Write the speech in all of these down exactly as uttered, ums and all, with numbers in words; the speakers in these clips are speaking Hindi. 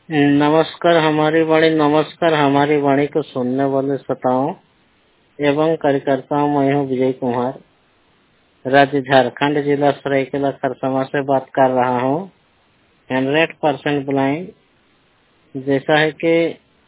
नमस्कार हमारी वाणी नमस्कार हमारी वाणी को सुनने वाले श्रोताओं एवं कार्यकर्ताओं, मैं हूँ विजय कुमार, राज्य झारखंड, जिला सरायकेला खरसावां से बात कर रहा हूँ। Hundred percent blind. जैसा है कि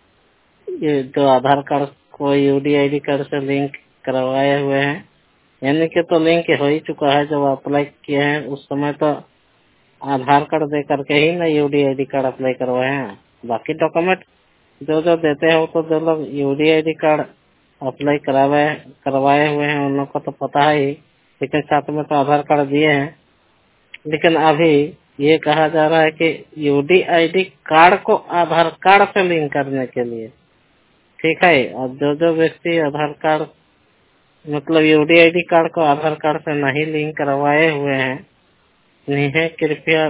ये जो आधार कार्ड को यूडीआईडी कार्ड से लिंक करवाए हुए हैं, यानी कि तो लिंक हो ही चुका है। जब अप्लाई किए हैं उस समय तो आधार कार्ड दे करके ही ना यूडीआईडी कार्ड अप्लाई करवाए हैं। बाकी डॉक्यूमेंट जो जो देते हैं वो तो जो लोग यूडीआईडी कार्ड अप्लाई करावे करवाए हुए हैं उन लोग को तो पता है ही, लेकिन साथ में तो आधार कार्ड दिए हैं। लेकिन अभी ये कहा जा रहा है कि यूडीआईडी कार्ड को आधार कार्ड से लिंक करने के लिए, ठीक है। और जो जो व्यक्ति आधार कार्ड मतलब यूडीआईडी कार्ड को आधार कार्ड से नहीं लिंक करवाए हुए हैं, इन्हें कृपया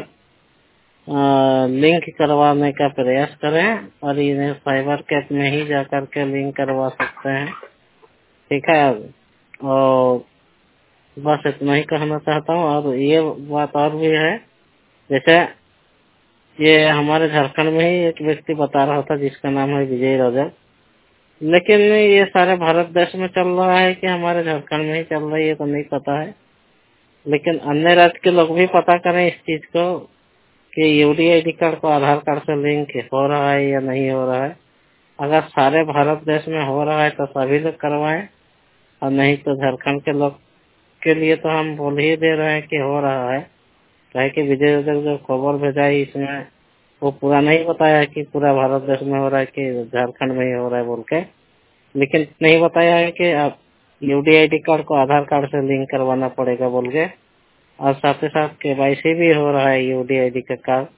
लिंक करवाने का प्रयास करें और इन्हें साइबर कैफ में ही जाकर के लिंक करवा सकते हैं, ठीक है। और बस इतना ही कहना चाहता हूँ। और ये बात और भी है, जैसे ये हमारे झारखंड में ही एक व्यक्ति बता रहा था जिसका नाम है विजय रजक, लेकिन ये सारे भारत देश में चल रहा है कि हमारे झारखंड में ही चल रही है तो नहीं पता है। लेकिन अन्य राज्य के लोग भी पता करें इस चीज को कि यूडीआईडी कार्ड को आधार कार्ड से लिंक हो रहा है या नहीं हो रहा है। अगर सारे भारत देश में हो रहा है तो सभी लोग करवाएं, और नहीं तो झारखंड के लोग के लिए तो हम बोल ही दे रहे हैं कि हो रहा है। कहे कि विजय जो खबर भेजा है इसमें वो पूरा नहीं बताया कि पूरा भारत देश में हो रहा है कि झारखंड में ही हो रहा है बोल के, लेकिन नहीं बताया है कि आप यूडीआईडी कार्ड को आधार कार्ड से लिंक करवाना पड़ेगा बोल के। और साथ ही साथ केवाईसी भी हो रहा है यूडीआईडी का कार्ड,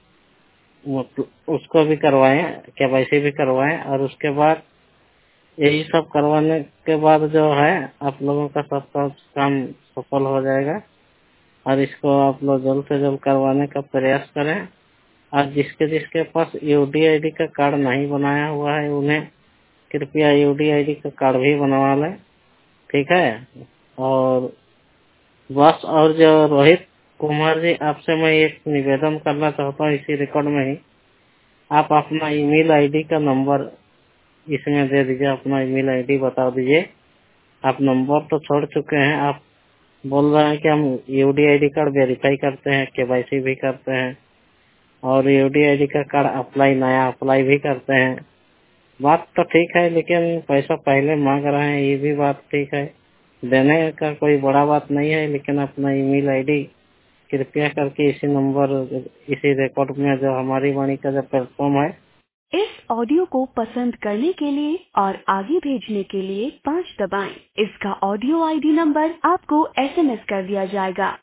उसको भी करवाएं, केवाईसी भी करवाएं। और उसके बाद यही सब करवाने के बाद जो है आप लोगों का सब काम सफल हो जाएगा। और इसको आप लोग जल्द से जल्द करवाने का प्रयास करें। और जिसके जिसके पास यूडीआईडी का कार्ड नहीं बनाया हुआ है उन्हें कृपया यूडीआईडी का कार्ड भी बनवा लें, ठीक है। और बस, और जो रोहित कुमार जी, आपसे मैं एक निवेदन करना चाहता हूँ इसी रिकॉर्ड में ही, आप अपना ईमेल आईडी का नंबर इसमें दे दीजिए, अपना ईमेल आईडी बता दीजिए। आप नंबर तो छोड़ चुके हैं, आप बोल रहे हैं कि हम यूडीआईडी कार्ड वेरीफाई करते हैं, केवाईसी भी करते हैं और यूडीआईडी का कार्ड अप्लाई नया अप्लाई भी करते हैं। बात तो ठीक है, लेकिन पैसा पहले मांग रहे हैं, ये भी बात ठीक है, देने का कोई बड़ा बात नहीं है। लेकिन अपना ईमेल आईडी कृपया करके इसी नंबर इसी रिकॉर्ड में जो हमारी वाणी का जो प्लेटफॉर्म है, इस ऑडियो को पसंद करने के लिए और आगे भेजने के लिए पाँच दबाएं। इसका ऑडियो आईडी नंबर आपको एसएमएस कर दिया जाएगा।